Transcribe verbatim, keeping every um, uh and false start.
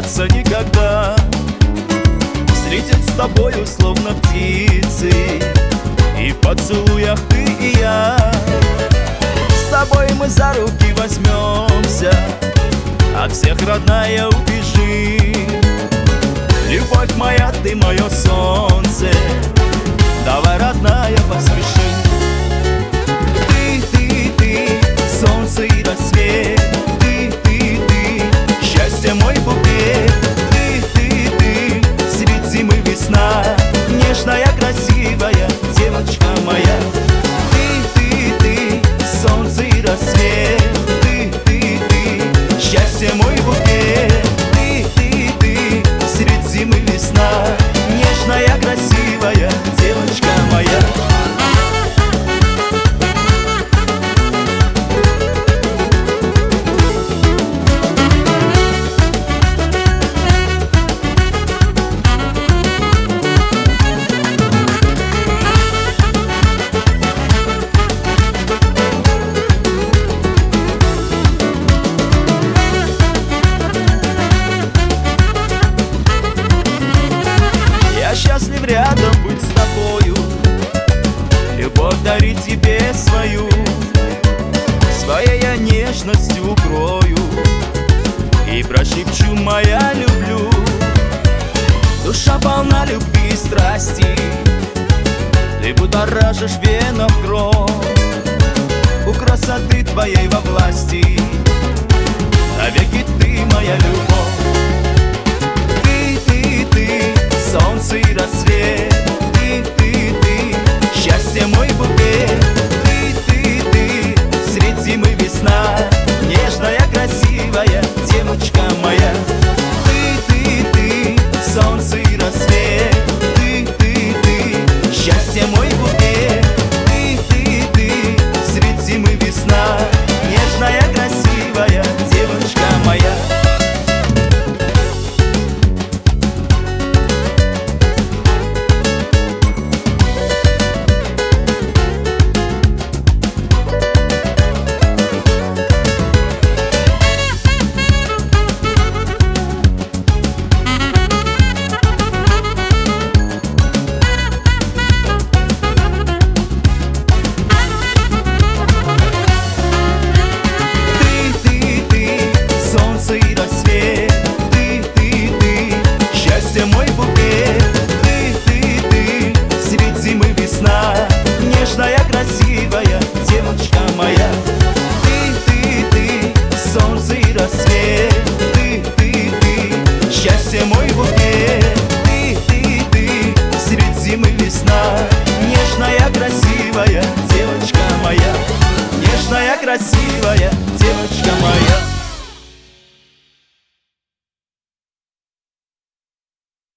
расстаться никогда. Встретить с тобою словно птицы, и в поцелуях ты и я. С тобой мы за руки возьмемся, от всех, родная, убежи. Любовь моя, ты мое солнце, давай, родная, поспеши. Ты, ты, ты, солнце и рассвет. Ты, ты, ты, счастье мой букет. Ты, ты, ты, средь зимы весна, нежная, красивая девочка моя. Ты, ты, ты, солнце и рассвет. Ты, ты, ты, счастье мой букет. Ты, ты, ты, средь зимы весна, нежная, красивая девочка моя. Счастлив рядом быть с тобою, любовь дарить тебе свою. Своей я нежностью укрою и прошепчу: моя, люблю. Душа полна любви и страсти, ты будоражишь в венах кровь. У красоты твоей во власти навеки ты моя любовь. Ты, ты, ты, солнце и рассвет. Ты, ты, ты, счастье мой букет. Ты, ты, ты, средь зимы весна, нежная, красивая девочка моя. Ты, ты, ты, солнце и рассвет. Ты, ты, ты, счастье мой букет. Ты, ты, ты, средь зимы весна, нежная, красивая девочка моя. Мой букет. Ты, ты, ты, средь зимы весна, нежная, красивая девочка моя. Ты, ты, ты, солнце и рассвет. Ты, ты, ты, счастье мой букет. Ты, ты, ты, средь зимы весна, нежная, красивая девочка моя. Нежная, красивая